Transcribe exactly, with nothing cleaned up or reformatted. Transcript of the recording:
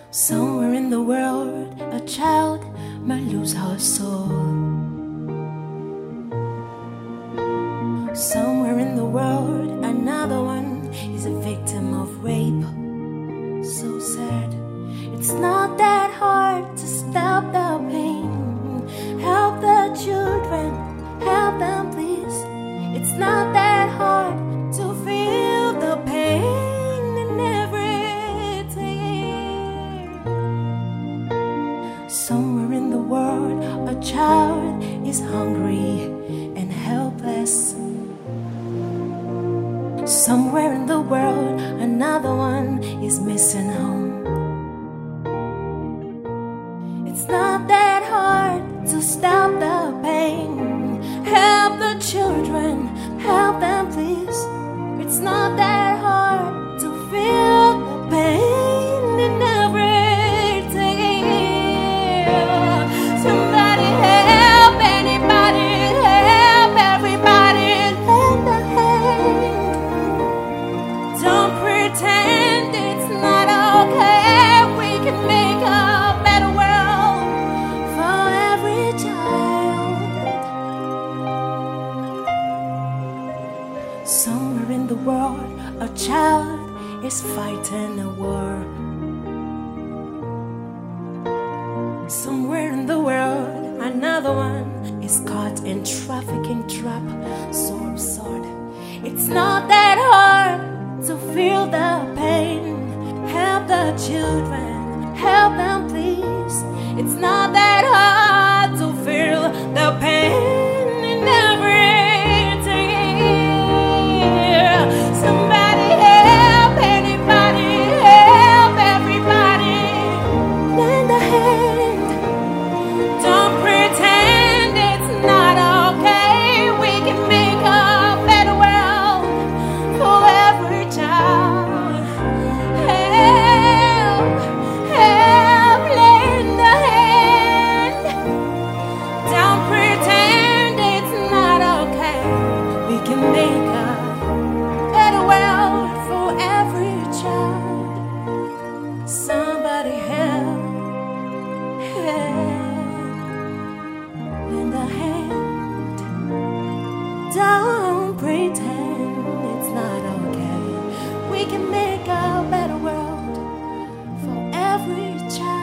Somewhere in the world, a child might lose her soul. Somewhere in the world, another one is a victim of rape. So sad. It's not that hard to stop the pain. Help the children, help them please. It's not that hard to feel the pain in every tear. Somewhere in the world, a child is hungry and helpless. Somewhere in the world, another one is missing home. It's not that hard to stop the pain. Help the children, help them please. It's not that hard to feel the pain in every tear. Somebody help, anybody help, everybody lend a hand. Don't pretend it's not okay. We can make a better world for every child. Somewhere in the world, a child is fighting a war. Somewhere in the world, another one is caught in trafficking trap. So absurd. It's not that hard to feel the pain. Help the children, help them please. It's not that hard to feel the pain in every tear. Somebody help, anybody help, everybody lend a hand. Don't pretend it's not okay. We can make a better world for every child. Help, help, lend a hand. Don't pretend it's not okay. We can make a better world for every child. Somebody help, help, lend a hand. Don't pretend it's not okay. We can make a better world for every child.